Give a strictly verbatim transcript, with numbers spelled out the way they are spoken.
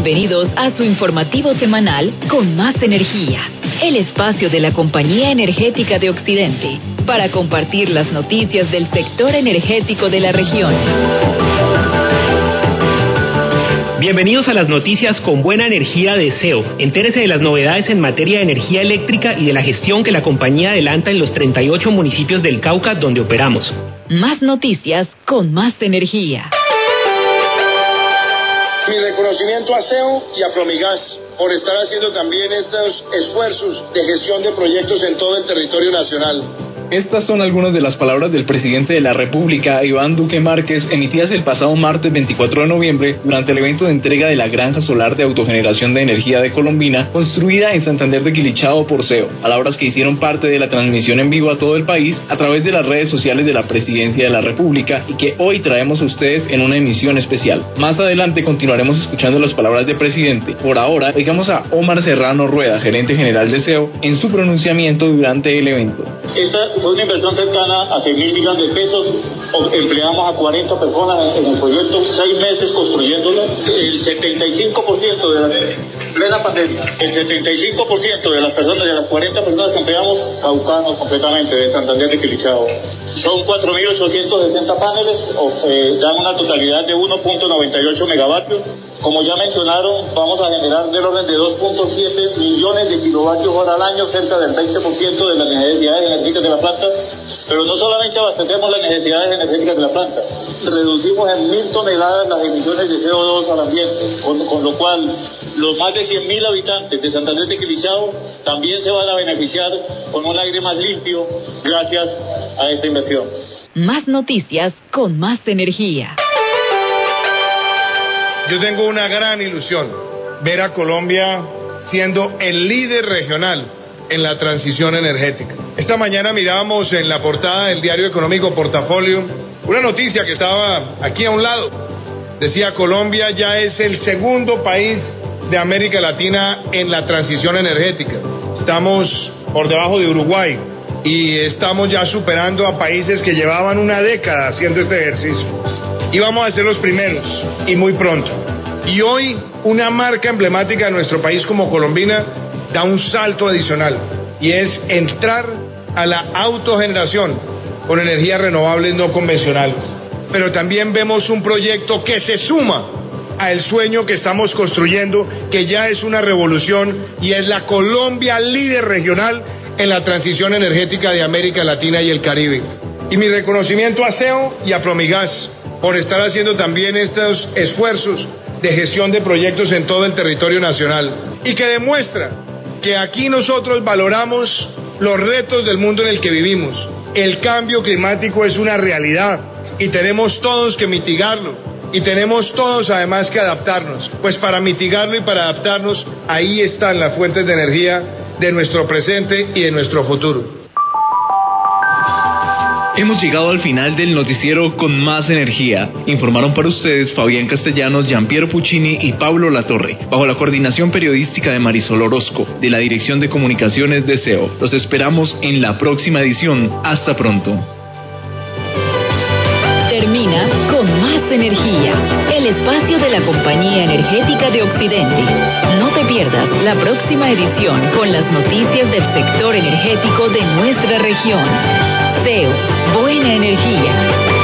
Bienvenidos a su informativo semanal Con Más Energía, el espacio de la Compañía Energética de Occidente, para compartir las noticias del sector energético de la región. Bienvenidos a las noticias con buena energía de S E O. Entérese de las novedades en materia de energía eléctrica y de la gestión que la compañía adelanta en los treinta y ocho municipios del Cauca donde operamos. Más noticias con más energía. Mi reconocimiento a S E O y a Promigas por estar haciendo también estos esfuerzos de gestión de proyectos en todo el territorio nacional. Estas son algunas de las palabras del presidente de la República, Iván Duque Márquez, emitidas el pasado martes veinticuatro de noviembre durante el evento de entrega de la granja solar de autogeneración de energía de Colombina, construida en Santander de Quilichao por S E O, palabras que hicieron parte de la transmisión en vivo a todo el país a través de las redes sociales de la Presidencia de la República y que hoy traemos a ustedes en una emisión especial. Más adelante continuaremos escuchando las palabras del presidente. Por ahora, oigamos a Omar Serrano Rueda, gerente general de S E O, en su pronunciamiento durante el evento. Esta fue una inversión cercana a seis mil millones de pesos. Empleamos a cuarenta personas en el proyecto, seis meses construyéndolo. El setenta y cinco por ciento de la plena pandemia, el setenta y cinco por ciento de las personas, de las cuarenta personas que empleamos, caucanos completamente de Santander de Quilichao. Son cuatro mil ochocientos sesenta paneles, eh, dan una totalidad de uno punto noventa y ocho megavatios. Como ya mencionaron, vamos a generar del orden de dos punto siete millones de kilovatios hora al año, cerca del veinte por ciento de las necesidades energéticas de la planta. Pero no solamente abastecemos las necesidades energéticas de la planta, reducimos en mil toneladas las emisiones de C O dos al ambiente, con, con lo cual los más de cien mil habitantes de Santander de Quilichao también se van a beneficiar con un aire más limpio gracias a esta inversión. Más noticias con más energía. Yo tengo una gran ilusión, ver a Colombia siendo el líder regional en la transición energética. Esta mañana mirábamos en la portada del diario económico Portafolio una noticia que estaba aquí a un lado. Decía: Colombia ya es el segundo país de América Latina en la transición energética. Estamos por debajo de Uruguay y estamos ya superando a países que llevaban una década haciendo este ejercicio. Y vamos a ser los primeros, y muy pronto. Y hoy, una marca emblemática de nuestro país como Colombina da un salto adicional, y es entrar a la autogeneración con energías renovables no convencionales. Pero también vemos un proyecto que se suma al sueño que estamos construyendo, que ya es una revolución, y es la Colombia líder regional en la transición energética de América Latina y el Caribe. Y mi reconocimiento a S E O y a Promigas por estar haciendo también estos esfuerzos de gestión de proyectos en todo el territorio nacional, y que demuestra que aquí nosotros valoramos los retos del mundo en el que vivimos. El cambio climático es una realidad y tenemos todos que mitigarlo, y tenemos todos además que adaptarnos, pues para mitigarlo y para adaptarnos, ahí están las fuentes de energía de nuestro presente y de nuestro futuro. Hemos llegado al final del noticiero Con Más Energía. Informaron para ustedes Fabián Castellanos, Gianpiero Puccini y Pablo Latorre, bajo la coordinación periodística de Marisol Orozco, de la Dirección de Comunicaciones de S E O. Los esperamos en la próxima edición. Hasta pronto. Termina Con Más Energía, el espacio de la Compañía Energética de Occidente. No te pierdas la próxima edición con las noticias del sector energético de nuestra región. S E O, buena energía.